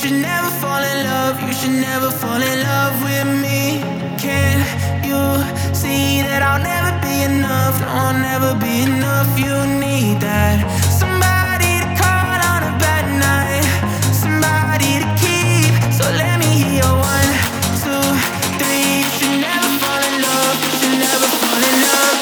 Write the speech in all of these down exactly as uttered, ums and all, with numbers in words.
should never fall in love, you should never fall in love with me. Can't you see that I'll never be enough? No, I'll never be enough. You need that somebody to call on a bad night, somebody to keep. So let me hear your one, two, three. You should never fall in love, you should never fall in love.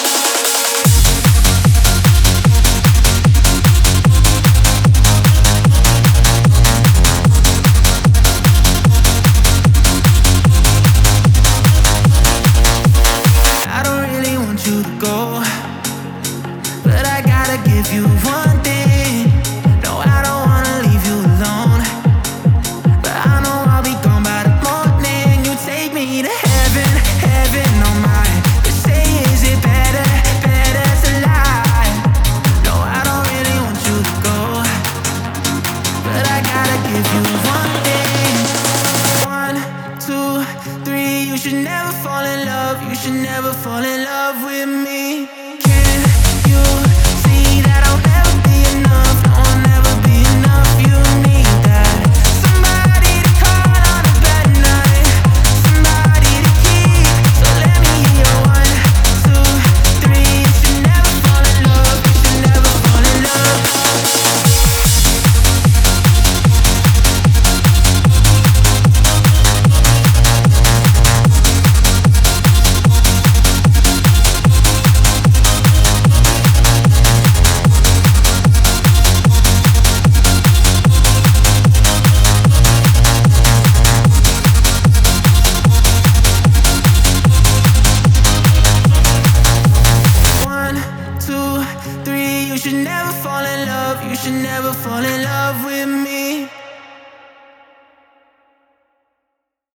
But I gotta give you one thing. No, I don't wanna leave you alone, but I know I'll be gone by the morning. You take me to heaven, heaven on mine. You say, is it better, better to lie? No, I don't really want you to go, but I gotta give you one thing. One, two, three. You should never fall in love, you should never fall in love with me. You should never fall in love, you should never fall in love with me.